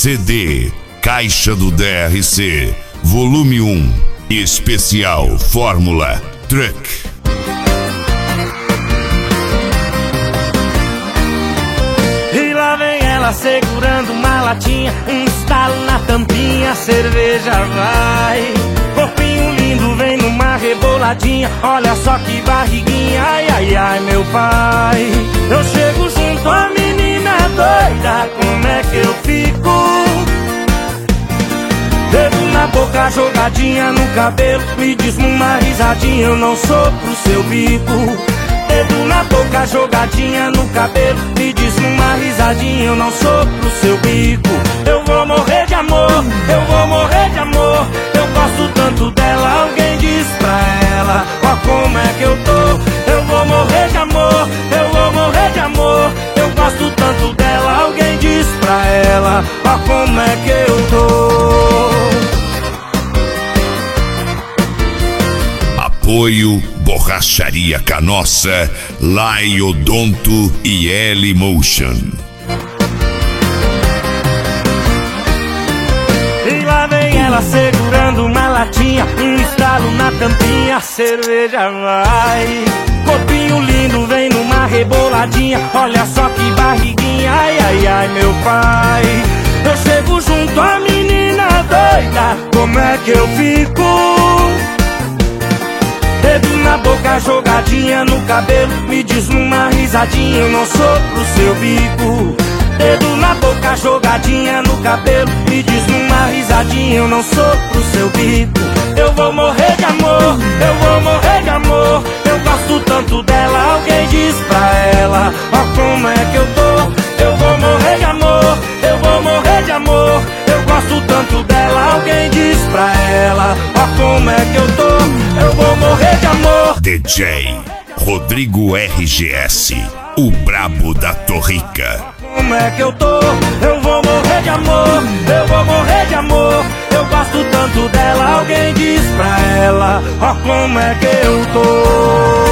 CD Caixa do DRC Volume 1 Especial Fórmula Truck. E lá vem ela segurando uma latinha, um estalo na tampinha, a cerveja vai. Corpinho lindo, vem numa reboladinha, olha só que barriguinha, ai, ai, ai, meu pai. Eu chego junto à menina doida, como é que eu fico? Dedo na boca, jogadinha no cabelo, me diz numa risadinha, eu não sou pro seu bico. Dedo na boca, jogadinha no cabelo, me diz numa risadinha, eu não sou pro seu bico. Eu vou morrer de amor, eu vou morrer de amor, eu gosto tanto dela, alguém diz pra ela, ó como é que eu tô. Eu vou morrer de amor, eu vou morrer de amor, eu gosto tanto dela, alguém diz pra ela, ó como é que eu tô. Apoio Borracharia Canossa, Laiodonto e L-Motion. E lá vem ela segurando uma latinha, um estalo na tampinha, a cerveja vai. Corpinho lindo, vem numa reboladinha, olha só que barriguinha, ai, ai, ai, meu pai. Eu chego junto à menina doida, como é que eu fico? Dedo na boca, jogadinha no cabelo, me diz numa risadinha, eu não sou pro seu bico. Dedo na boca, jogadinha no cabelo, me diz numa risadinha, eu não sou pro seu bico. Eu vou morrer de amor, eu vou morrer de amor, eu gosto tanto dela, alguém diz pra ela, ó como é que eu tô. Eu vou morrer de amor, eu vou morrer de amor, eu gosto tanto dela, alguém diz pra ela, ó como é que eu tô. Eu vou morrer de amor. DJ Rodrigo RGS, o brabo da Torrica. Como é que eu tô? Eu vou morrer de amor, eu vou morrer de amor, eu gosto tanto dela, alguém diz pra ela, ó como é que eu tô.